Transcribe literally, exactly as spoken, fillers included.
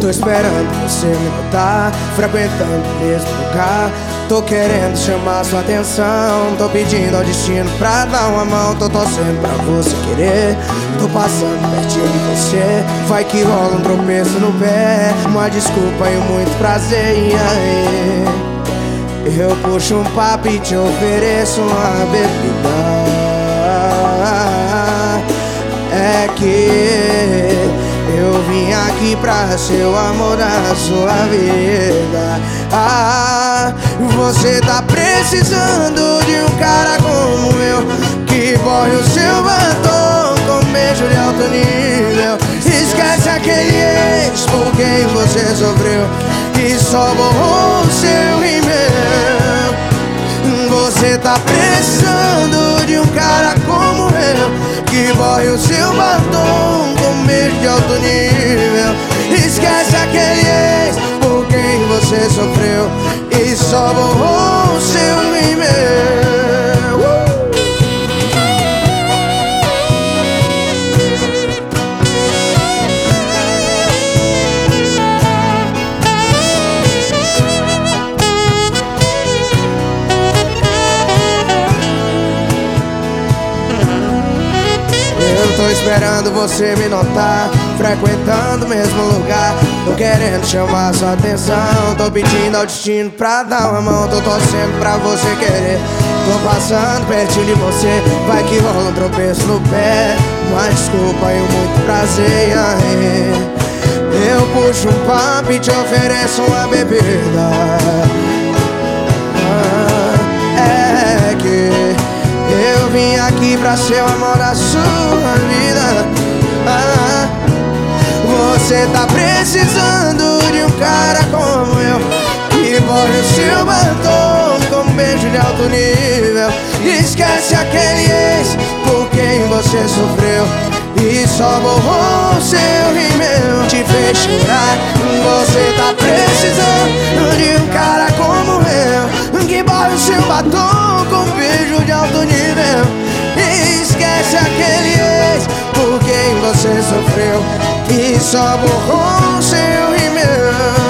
tô esperando você me notar, frequentando o mesmo lugar. Tô querendo chamar sua atenção, tô pedindo ao destino pra dar uma mão. Tô torcendo pra você querer, tô passando pertinho de você. Vai que rola um tropeço no pé, uma desculpa e muito prazer. E aí, eu puxo um papo e te ofereço uma bebida. É que eu vim aqui pra ser o amor da sua vida. Ah, você tá precisando de um cara como eu, que borre o seu batom com beijo de alto nível. Esquece aquele ex por quem você sofreu e só borrou o seu e-mail. Você tá precisando de um cara como eu, que borre o seu batom com beijo de alto nível. Esquece aquele ex por quem você sofreu e só borrou o seu e-mail. Eu tô esperando você me notar, frequentando o mesmo lugar. Tô querendo chamar sua atenção, tô pedindo ao destino pra dar uma mão. Tô torcendo pra você querer, tô passando pertinho de você. Vai que rola um tropeço no pé, uma desculpa e muito prazer. Aí, eu puxo um papo e te ofereço uma bebida. Ah, é que eu vim aqui pra ser o amor da sua vida. Ah, você tá precisando de um cara como eu, que borre o seu batom com um beijo de alto nível. Esquece aquele ex por quem você sofreu e só borrou o seu e-mail. Te fez chorar. Você tá precisando de um cara como eu, que borre o seu batom com um beijo de alto nível. Esquece aquele ex por quem você sofreu e só borrou o seu e-mail.